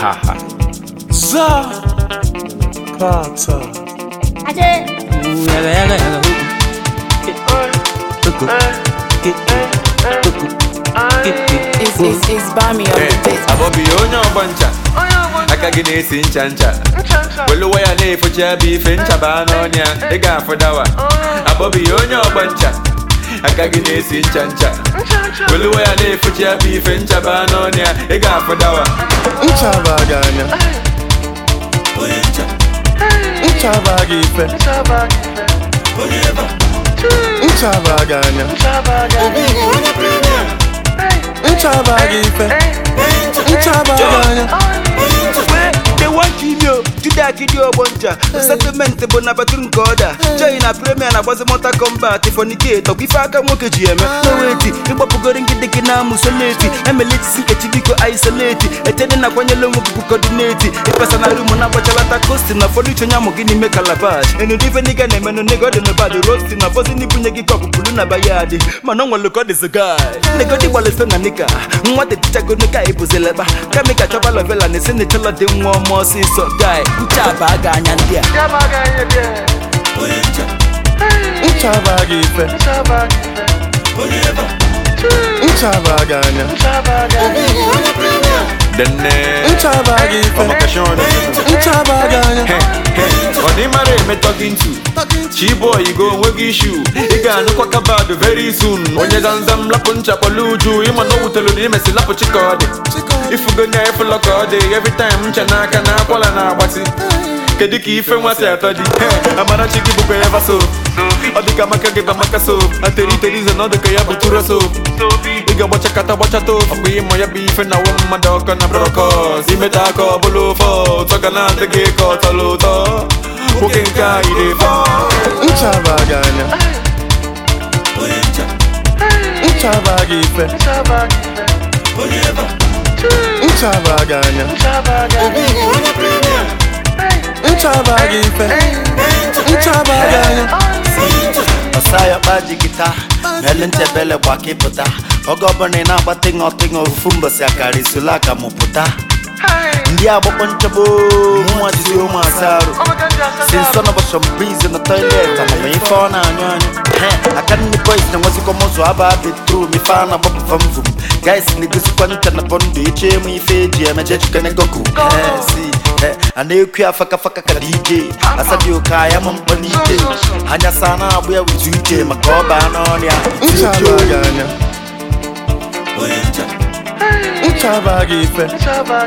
Za Kata It's Bami on the beat. Abobi onyo bancha Akagi nesi nchancha Welu waya nefu chabi fencha banonya Ega fodawa Abobi onyo bancha Akagi nesi nchancha Welu waya nefu chabi fencha banonya Ega fodawa Nchabaganya Nchabagife Nchabaganya Nchabagife Nchabaganya They want you today kidio bonja settlement bo na batun koda join na premier na boss motor combat fornicate okifa aka nwoke ji eme no wait igbopugori ngide kina musoleti emeleti sike biko isolate etede na kwanyelo nwoke coordinate personal room na bachalata cost na for icho nyamo gini make calabash enu dive niga na emeno nego de no bad roast na boss ni bunye gi kop pulu na bayadi manonwa look at this guy nego di wale so na nika nwa de tichago nika ibuzeleba kamika chobalo vela ne sene telo de nwa mo so guy Nchabaganya ndia Nchabagife Nchabaganya Nchabagife Nchabaganya Onimare me talking to Chiboy you go wegi issue Iga no kwa kabado very soon Onye zanzam lapo nchapoluju Ima no utelo ni mesi lapo chikode Ifu gonya ifu lokode Every time mchanaka na kwala na wasi Kediki ife mwase atodi Amara chiki buko eva so Odika maka geba maka so Ateri terize no deka ya butura so Iga wacha kata wacha to Abuye moya bife na wama doka na brokos Ime tako bulu fo Toka na tege ko tolo to Mukenka ide fo Nchabaganya Nchabagife Nchabaganya Nchabagife Nchabaganya Osaya baji gita Melente bele kwa kiputa Ogobone na batingo tingo ufumbo siakari sulaka muputa Ndi abopo nchabo Mwa jisiyo masaru Sinsono basho mbrizi na toilet Ama meifona anyonyo Akani ni boys na wazi komozo Aba abi true mifana bopo famvum Guys nigusi kwa nita na bondo Iche mwifeji ya mejechu kane goku Ane kuya faka faka ka DJ Asadi ukaya mampanite Hanya sana abuya wizute Makoba anonia Nchabaganya Nchabagife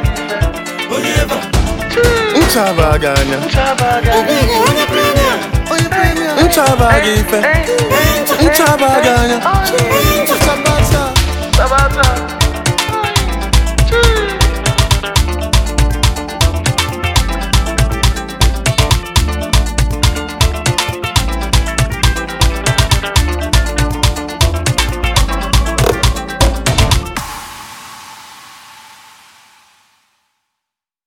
Nchabaganya Nchabagife Nchabaganya